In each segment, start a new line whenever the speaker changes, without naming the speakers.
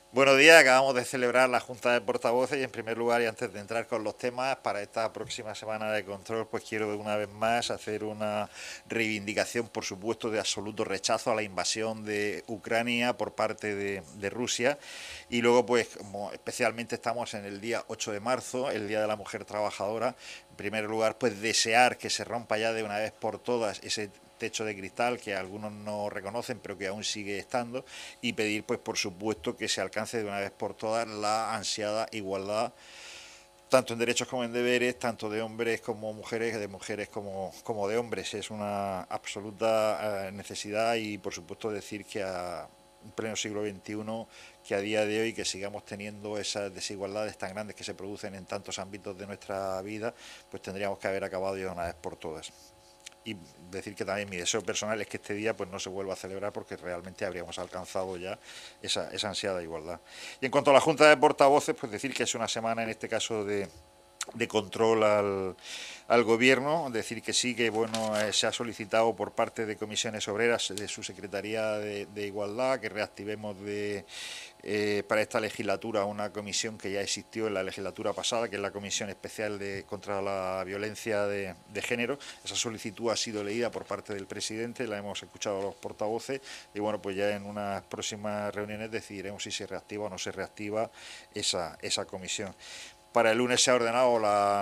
Buenos días, acabamos de celebrar la Junta de Portavoces y en primer lugar y antes de entrar con los temas, para esta próxima semana de control, pues quiero una vez más hacer una reivindicación, por supuesto, de absoluto rechazo a la invasión de Ucrania por parte de Rusia. Y luego, pues, como especialmente estamos en el día 8 de marzo, el Día de la Mujer Trabajadora, en primer lugar, pues desear que se rompa ya de una vez por todas ese techo de cristal que algunos no reconocen pero que aún sigue estando, y pedir pues por supuesto que se alcance de una vez por todas la ansiada igualdad tanto en derechos como en deberes, tanto de hombres como mujeres, de mujeres como de hombres. Es una absoluta necesidad y por supuesto decir que en pleno siglo XXI, que a día de hoy que sigamos teniendo esas desigualdades tan grandes que se producen en tantos ámbitos de nuestra vida, pues tendríamos que haber acabado de una vez por todas. Y decir que también mi deseo personal es que este día pues no se vuelva a celebrar porque realmente habríamos alcanzado ya esa ansiada igualdad. Y en cuanto a la Junta de Portavoces, pues decir que es una semana en este caso de control al gobierno, decir que sí, que bueno, se ha solicitado por parte de comisiones obreras de su Secretaría de Igualdad que reactivemos para esta legislatura una comisión que ya existió en la legislatura pasada, que es la Comisión Especial contra la Violencia de Género. Esa solicitud ha sido leída por parte del presidente, la hemos escuchado a los portavoces y bueno, pues ya en unas próximas reuniones decidiremos si se reactiva o no se reactiva esa comisión. Para el lunes se ha ordenado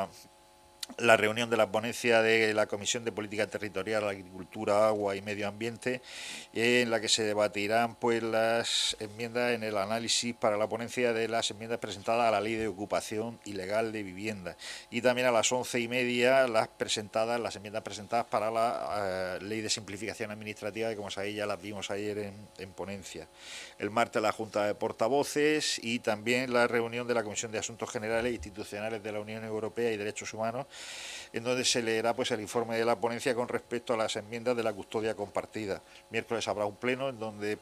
la reunión de la ponencia de la Comisión de Política Territorial, Agricultura, Agua y Medio Ambiente, en la que se debatirán pues las enmiendas en el análisis para la ponencia de las enmiendas presentadas a la Ley de Ocupación Ilegal de Vivienda, y también a las 11:30 las enmiendas presentadas para la Ley de Simplificación Administrativa, que como sabéis ya las vimos ayer en ponencia. El martes la Junta de Portavoces y también la reunión de la Comisión de Asuntos Generales e Institucionales de la Unión Europea y Derechos Humanos, en donde se leerá pues el informe de la ponencia con respecto a las enmiendas de la custodia compartida. Miércoles habrá un pleno en donde,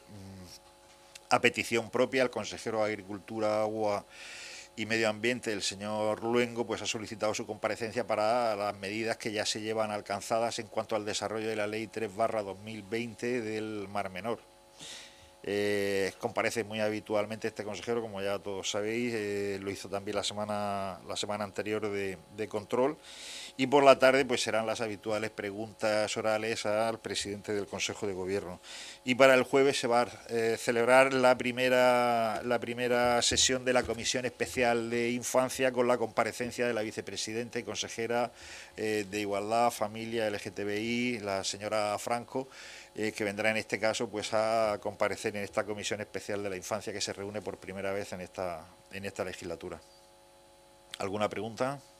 a petición propia, el consejero de Agricultura, Agua y Medio Ambiente, el señor Luengo, pues ha solicitado su comparecencia para las medidas que ya se llevan alcanzadas en cuanto al desarrollo de la Ley 3/2020 del Mar Menor. Comparece muy habitualmente este consejero, como ya todos sabéis, lo hizo también la semana anterior de control, y por la tarde pues serán las habituales preguntas orales al presidente del Consejo de Gobierno. Y para el jueves se va a celebrar la primera sesión de la Comisión Especial de Infancia con la comparecencia de la vicepresidenta y consejera de Igualdad, Familia, LGTBI, la señora Franco, que vendrá en este caso pues a comparecer en esta Comisión Especial de la Infancia que se reúne por primera vez en esta legislatura. ¿Alguna pregunta?